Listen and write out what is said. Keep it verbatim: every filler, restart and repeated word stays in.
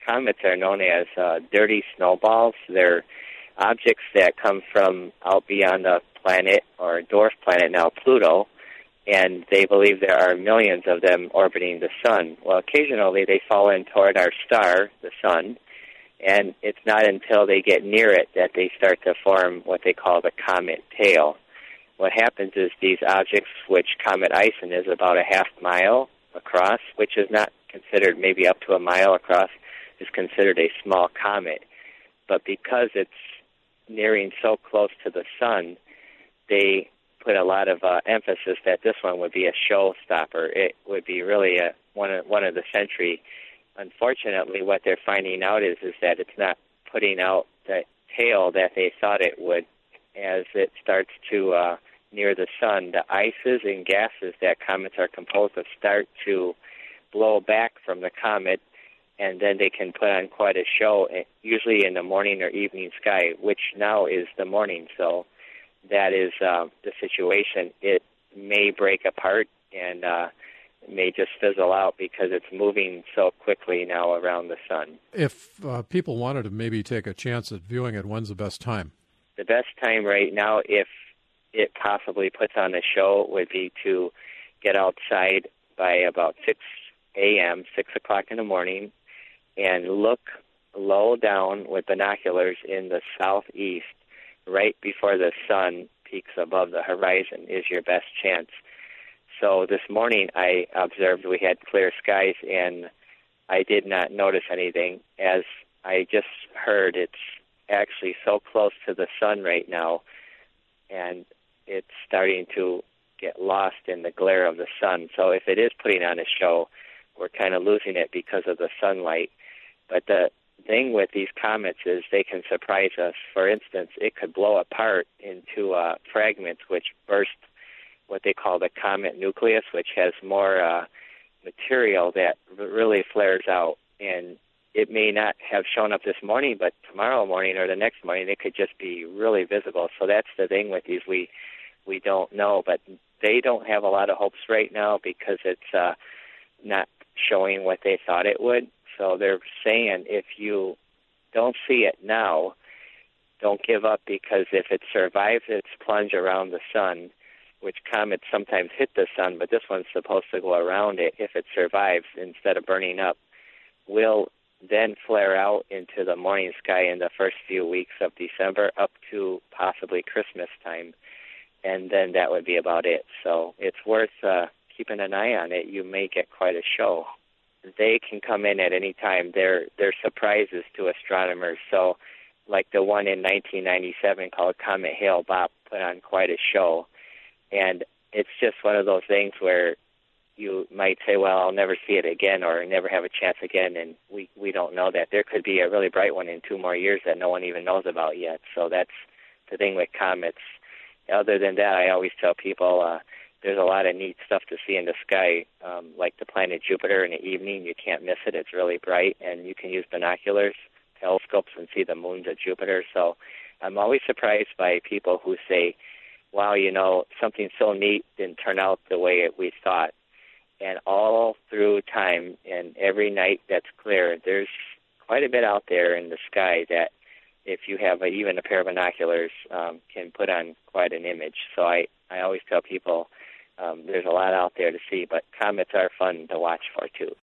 comets are known as uh, dirty snowballs. They're objects that come from out beyond the planet or dwarf planet now, Pluto, and they believe there are millions of them orbiting the sun. Well, occasionally they fall in toward our star, the sun, and it's not until they get near it that they start to form what they call the comet tail. What happens is these objects, which Comet Ison is about a half mile across, which is not considered maybe up to a mile across, is considered a small comet. But because it's nearing so close to the sun, they put a lot of uh, emphasis that this one would be a showstopper. It would be really a one of, one of the century. Unfortunately, what they're finding out is is that it's not putting out the tail that they thought it would. As it starts to uh, near the sun, the ices and gases that comets are composed of start to blow back from the comet, and then they can put on quite a show, usually in the morning or evening sky, which now is the morning. So that is uh, the situation. It may break apart and uh, may just fizzle out because it's moving so quickly now around the sun. If uh, people wanted to maybe take a chance at viewing it, when's the best time? The best time right now, if it possibly puts on a show, would be to get outside by about six a.m., six o'clock in the morning, and look low down with binoculars in the southeast right before the sun peaks above the horizon is your best chance. So this morning I observed we had clear skies, and I did not notice anything. As I just heard, it's actually so close to the sun right now, and it's starting to get lost in the glare of the sun. So if it is putting on a show, we're kind of losing it because of the sunlight. But the thing with these comets is they can surprise us. For instance, it could blow apart into uh, fragments which burst what they call the comet nucleus, which has more uh, material that really flares out. And it may not have shown up this morning, but tomorrow morning or the next morning it could just be really visible. So that's the thing with these. We we don't know, but they don't have a lot of hopes right now because it's uh, not showing what they thought it would. So they're saying if you don't see it now, don't give up, because if it survives its plunge around the sun, which comets sometimes hit the sun, but this one's supposed to go around it, if it survives instead of burning up, will then flare out into the morning sky in the first few weeks of December up to possibly Christmas time, and then that would be about it. So it's worth uh, keeping an eye on it. You may get quite a show. They can come in at any time. They're, they're surprises to astronomers. So like the one in nineteen ninety-seven called Comet Hale-Bopp put on quite a show. And it's just one of those things where you might say, well, I'll never see it again or never have a chance again, and we, we don't know that. There could be a really bright one in two more years that no one even knows about yet. So that's the thing with comets. Other than that, I always tell people uh, there's a lot of neat stuff to see in the sky, um, like the planet Jupiter in the evening. You can't miss it. It's really bright, and you can use binoculars, telescopes, and see the moons of Jupiter. So I'm always surprised by people who say, wow, you know, something so neat didn't turn out the way it, we thought. And all through time and every night that's clear, there's quite a bit out there in the sky that if you have a, even a pair of binoculars, um, can put on quite an image. So I, I always tell people um, there's a lot out there to see, but comets are fun to watch for too.